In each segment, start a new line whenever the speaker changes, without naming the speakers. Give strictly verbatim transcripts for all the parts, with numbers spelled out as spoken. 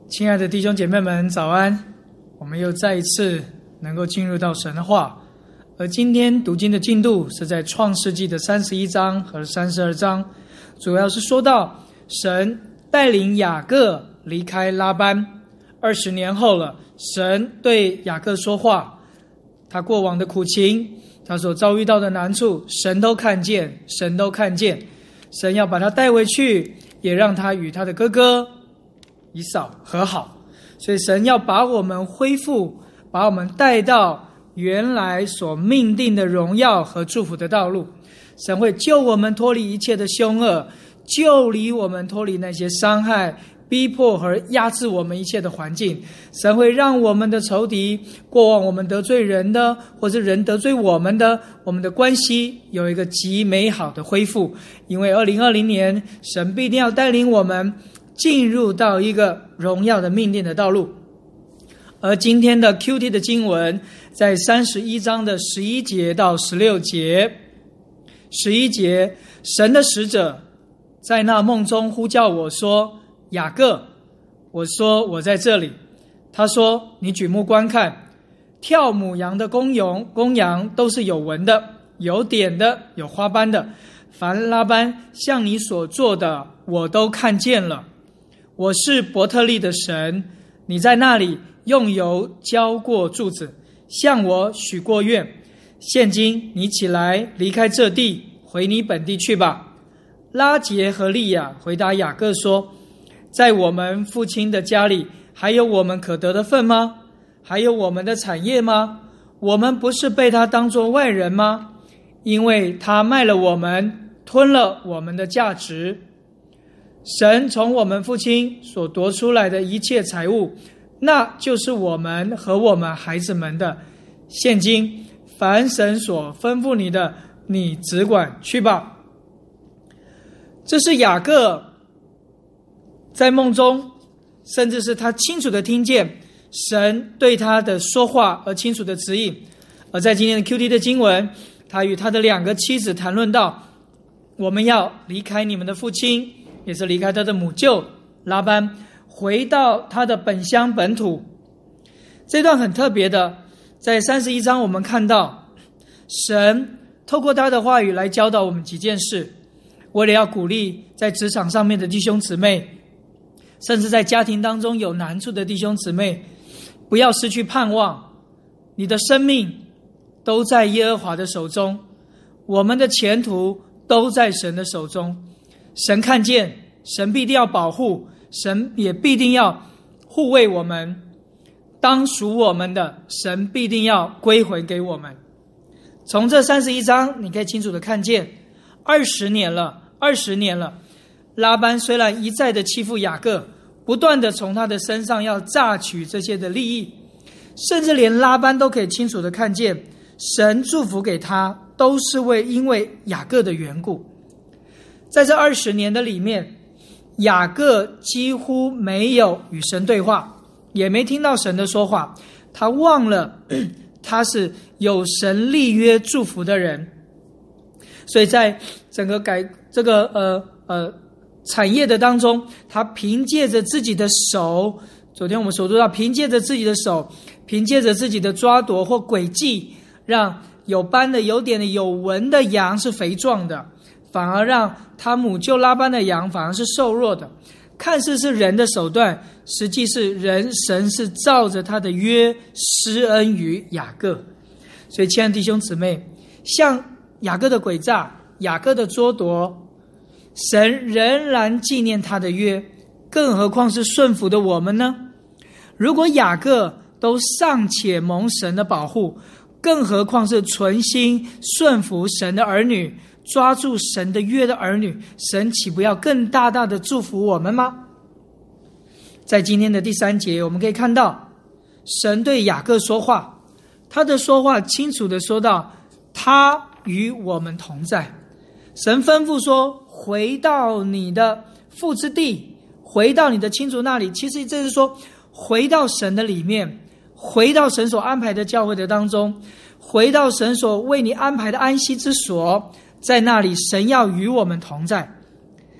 亲爱的弟兄姐妹们，早安！我们又再一次能够进入到神的话，而今天读经的进度是在创世纪的三十一章和三十二章，主要是说到神带领雅各离开拉班，二十年后了，神对雅各说话，他过往的苦情，他所遭遇到的难处，神都看见，神都看见，神要把他带回去，也让他与他的哥哥以扫和好，所以神要把我们恢复，把我们带到原来所命定的荣耀和祝福的道路。神会救我们脱离一切的凶恶，救离我们脱离那些伤害、逼迫和压制我们一切的环境。神会让我们的仇敌，过往我们得罪人的，或者人得罪我们的，我们的关系有一个极美好的恢复。因为二零二零年，神必定要带领我们进入到一个荣耀的命定的道路。而今天的 Q T 的经文在三十一章的十一节到十六节。十一节，神的使者在那梦中呼叫我说，雅各，我说我在这里。他说，你举目观看，跳母羊的公羊公羊都是有纹的，有点的，有花斑的，凡拉班像你所做的，我都看见了。我是伯特利的神，你在那里用油浇过柱子，向我许过愿。现今你起来离开这地，回你本地去吧。拉结和利亚回答雅各说，在我们父亲的家里还有我们可得的份吗？还有我们的产业吗？我们不是被他当作外人吗？因为他卖了我们，吞了我们的价值。神从我们父亲所夺出来的一切财物，那就是我们和我们孩子们的。现今凡神所吩咐你的，你只管去吧。这是雅各在梦中，甚至是他清楚的听见神对他的说话而清楚的指引。而在今天的 Q T 的经文，他与他的两个妻子谈论到，我们要离开你们的父亲，也是离开他的母舅拉班，回到他的本乡本土。这段很特别的，在三十一章我们看到神透过他的话语来教导我们几件事，为了要鼓励在职场上面的弟兄姊妹，甚至在家庭当中有难处的弟兄姊妹，不要失去盼望，你的生命都在耶和华的手中，我们的前途都在神的手中。神看见，神必定要保护，神也必定要护卫我们，当属我们的，神必定要归回给我们。从这三十一章你可以清楚的看见，二十年了二十年了，拉班虽然一再的欺负雅各，不断的从他的身上要榨取这些的利益，甚至连拉班都可以清楚的看见，神祝福给他都是为因为雅各的缘故。在这二十年的里面，雅各几乎没有与神对话，也没听到神的说话，他忘了他是有神立约祝福的人。所以在整个改这个呃呃产业的当中，他凭借着自己的手，昨天我们所读到，凭借着自己的手，凭借着自己的抓夺或诡计，让有斑的、有点的、有纹的羊是肥壮的，反而让他母舅拉班的羊反而是瘦弱的。看似是人的手段，实际是人神是照着他的约施恩于雅各。所以亲爱的弟兄姊妹，像雅各的诡诈，雅各的捉夺，神仍然纪念他的约，更何况是顺服的我们呢？如果雅各都尚且蒙神的保护，更何况是存心顺服神的儿女，抓住神的约的儿女，神岂不要更大大的祝福我们吗？在今天的第三节，我们可以看到神对雅各说话，他的说话清楚的说到，他与我们同在。神吩咐说，回到你的父之地，回到你的亲族那里，其实这是说回到神的里面，回到神所安排的教会的当中，回到神所为你安排的安息之所，在那里神要与我们同在。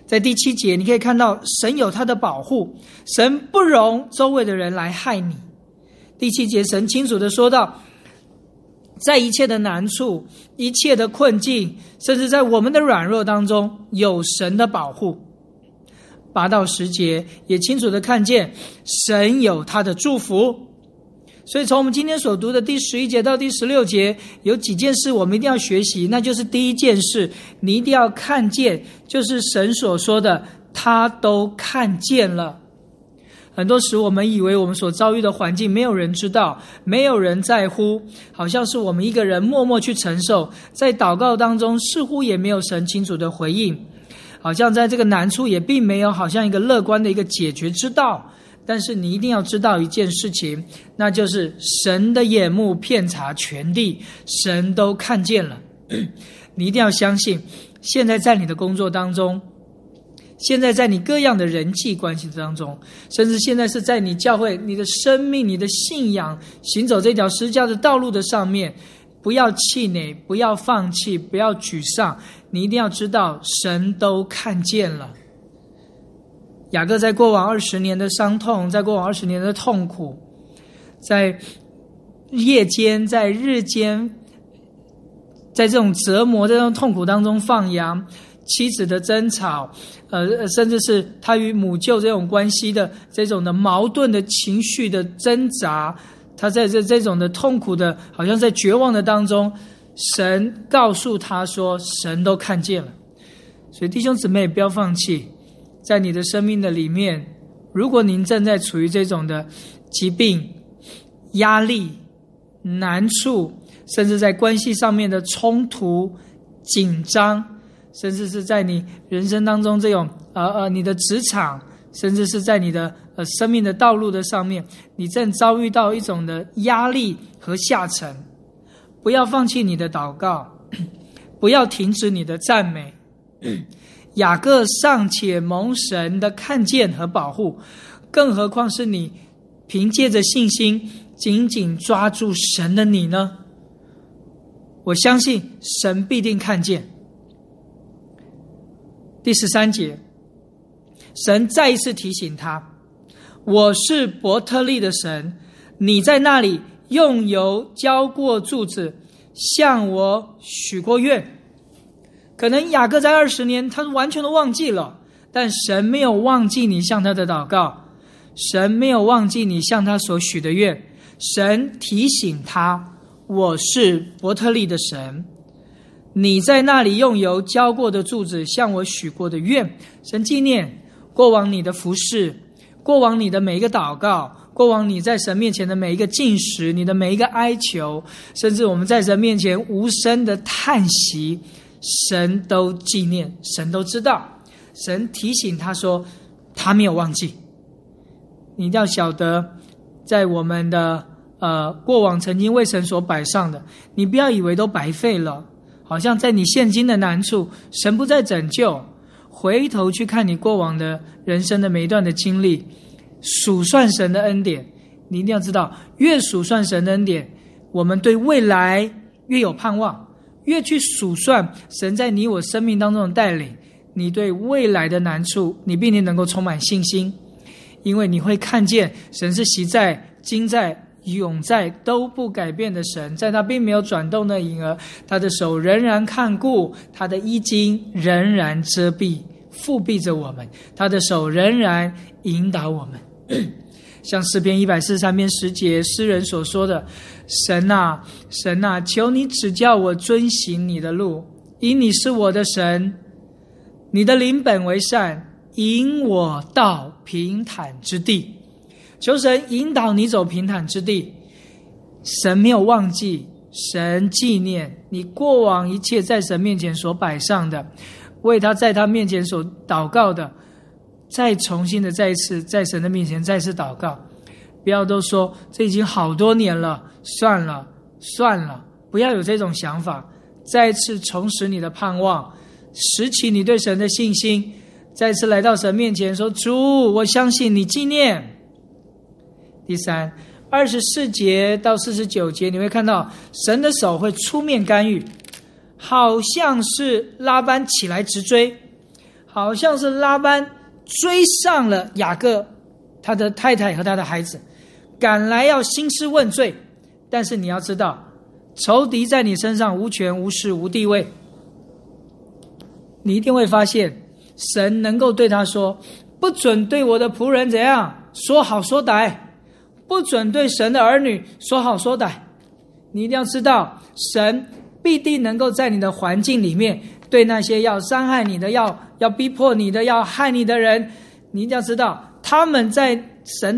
在第七节你可以看到神有他的保护，神不容周围的人来害你。第七节神清楚地说到，在一切的难处，一切的困境，甚至在我们的软弱当中，有神的保护。八到十节也清楚地看见神有他的祝福。所以从我们今天所读的第十一节到第十六节，有几件事我们一定要学习。那就是第一件事，你一定要看见，就是神所说的他都看见了。很多时我们以为我们所遭遇的环境没有人知道，没有人在乎，好像是我们一个人默默去承受，在祷告当中似乎也没有神清楚的回应，好像在这个难处也并没有好像一个乐观的一个解决之道。但是你一定要知道一件事情，那就是神的眼目遍察全地，神都看见了。你一定要相信，现在在你的工作当中，现在在你各样的人际关系当中，甚至现在是在你教会、你的生命、你的信仰行走这条十字架的道路的上面，不要气馁，不要放弃，不要沮丧，你一定要知道神都看见了。雅各在过往二十年的伤痛，在过往二十年的痛苦，在夜间，在日间，在这种折磨、在这种痛苦当中放羊，妻子的争吵，呃，甚至是他与母舅这种关系的这种的矛盾的情绪的挣扎，他在这这种的痛苦的，好像在绝望的当中，神告诉他说，神都看见了。所以弟兄姊妹不要放弃，在你的生命的里面，如果您正在处于这种的疾病、压力、难处，甚至在关系上面的冲突、紧张，甚至是在你人生当中这种呃呃你的职场，甚至是在你的呃生命的道路的上面，你正遭遇到一种的压力和下沉，不要放弃你的祷告，不要停止你的赞美。雅各尚且蒙神的看见和保护，更何况是你凭借着信心紧紧抓住神的你呢？我相信神必定看见。第十三节，神再一次提醒他，我是伯特利的神，你在那里用油浇过柱子，向我许过愿。可能雅各在二十年他完全都忘记了，但神没有忘记你向他的祷告，神没有忘记你向他所许的愿。神提醒他，我是伯特利的神，你在那里用油浇过的柱子，向我许过的愿。神纪念过往你的服事，过往你的每一个祷告，过往你在神面前的每一个进食，你的每一个哀求，甚至我们在神面前无声的叹息，神都纪念，神都知道。神提醒他说，他没有忘记。你一定要晓得，在我们的呃过往曾经为神所摆上的，你不要以为都白费了，好像在你现今的难处，神不再拯救。回头去看你过往的人生的每一段的经历，数算神的恩典，你一定要知道，越数算神的恩典，我们对未来越有盼望，越去数算神在你我生命当中的带领，你对未来的难处，你必定能够充满信心，因为你会看见神是昔在、今在、永在都不改变的神，在他并没有转动的影儿，他的手仍然看顾，他的衣襟仍然遮蔽覆庇着我们，他的手仍然引导我们。像诗篇一百四十三篇十节诗人所说的，神啊神啊，求你指教我遵行你的路，因你是我的神，你的灵本为善，引我到平坦之地。求神引导你走平坦之地。神没有忘记，神纪念你过往一切在神面前所摆上的，为他在他面前所祷告的，再重新的再一次在神的面前再次祷告。不要都说这已经好多年了，算了算了，不要有这种想法。再一次重拾你的盼望，拾起你对神的信心，再次来到神面前说，主，我相信你纪念。第三，二十四节到四十九节，你会看到神的手会出面干预，好像是拉班起来直追， 好像是拉班追上了雅各他的太太和他的孩子，赶来要兴师问罪。但是你要知道，仇敌在你身上无权无势无地位，你一定会发现神能够对他说，不准对我的仆人怎样说好说歹，不准对神的儿女说好说歹。你一定要知道，神必定能够在你的环境里面，对那些要伤害你的、要要逼迫你的、要害你的人，你一定要知道，他们在神